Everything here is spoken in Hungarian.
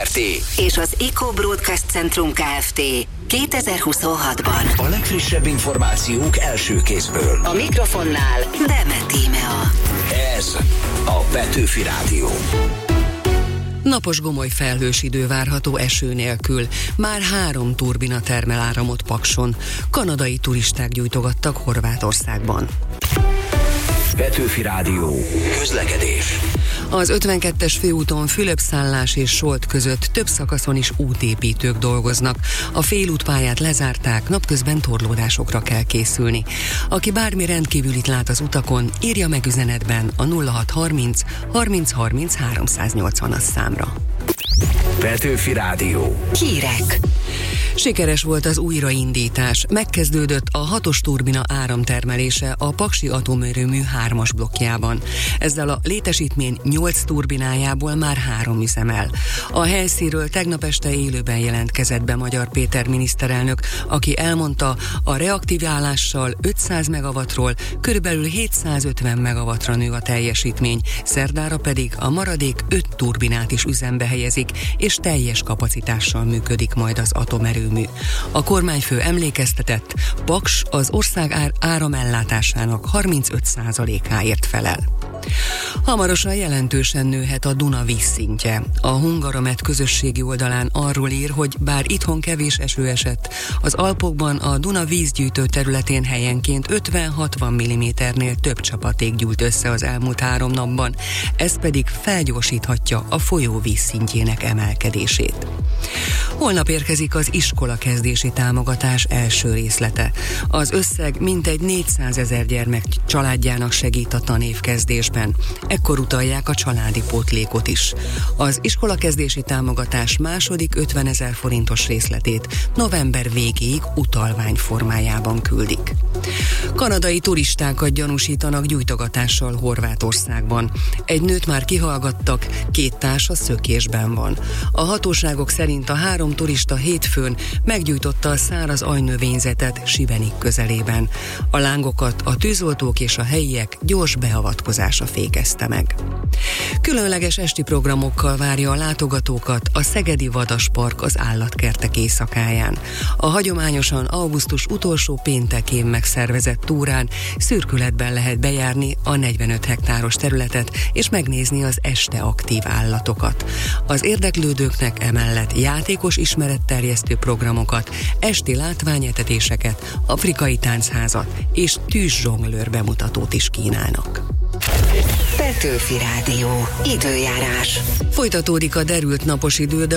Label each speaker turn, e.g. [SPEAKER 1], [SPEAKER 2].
[SPEAKER 1] Kft. És az Eco Broadcast Centrum Kft. 2026-ban.
[SPEAKER 2] A legfrissebb információk első kézből.
[SPEAKER 1] A mikrofonnál Demet Tímea.
[SPEAKER 2] Ez a Petőfi Rádió.
[SPEAKER 3] Napos gomoly felhős idő várható eső nélkül. Már 3 turbina termel áramot Pakson. Kanadai turisták gyújtogattak Horvátországban.
[SPEAKER 2] Petőfi Rádió. Közlekedés.
[SPEAKER 3] Az 52-es főúton Fülöp-Szállás és Solt között több szakaszon is útépítők dolgoznak. A félútpályát lezárták, napközben torlódásokra kell készülni. Aki bármi rendkívülit lát az utakon, írja meg üzenetben a 0630 30 30 380-as számra.
[SPEAKER 2] Petőfi Rádió.
[SPEAKER 1] Hírek.
[SPEAKER 3] Sikeres volt az újraindítás. Megkezdődött a 6-os turbina áramtermelése a Paksi atomerőmű 3-as blokkjában. Ezzel a létesítmény 8 turbinájából már 3 üzemel. A helyszínről tegnap este élőben jelentkezett be Magyar Péter miniszterelnök, aki elmondta, a reaktiválással 500 megawattról körülbelül 750 megawattra nő a teljesítmény, szerdára pedig a maradék 5 turbinát is üzembe helyezik, és teljes kapacitással működik majd az atomerőmű. A kormányfő emlékeztetett, Paks az ország áramellátásának 35%-áért felel. Hamarosan jelentősen nőhet a Duna vízszintje. A Hungaromet közösségi oldalán arról ír, hogy bár itthon kevés eső esett, az Alpokban a Duna vízgyűjtő területén helyenként 50-60 mm-nél több csapaték gyűlt össze az elmúlt 3 napban, ez pedig felgyorsíthatja a folyó vízszintjének emelkedését. Holnap érkezik az iskolakezdési támogatás első részlete. Az összeg mintegy 400 000 gyermek családjának segít a tanévkezdésben. Ekkor utalják a családi pótlékot is. Az iskolakezdési támogatás második 50 000 forintos részletét november végéig utalvány formájában küldik. Kanadai turistákat gyanúsítanak gyújtogatással Horvátországban. Egy nőt már kihallgattak, 2 társa szökésben van. A hatóságok szerint a 3 turista hétfőn meggyújtotta a száraz aljnövényzetet Šibenik közelében. A lángokat a tűzoltók és a helyiek gyors beavatkozása fékezte meg. Különleges esti programokkal várja a látogatókat a Szegedi Vadaspark az állatkertek éjszakáján. A hagyományosan augusztus utolsó péntekén megszervezett túrán szürkületben lehet bejárni a 45 hektáros területet és megnézni az este aktív állatokat. Az érdeklődőknek emellett játékos ismeretterjesztő programokat, esti látványetetéseket, afrikai táncházat és tűzzsonglőr bemutatót is kínálnak.
[SPEAKER 1] Petőfi Rádió. Időjárás.
[SPEAKER 3] Folytatódik a derült napos idő, de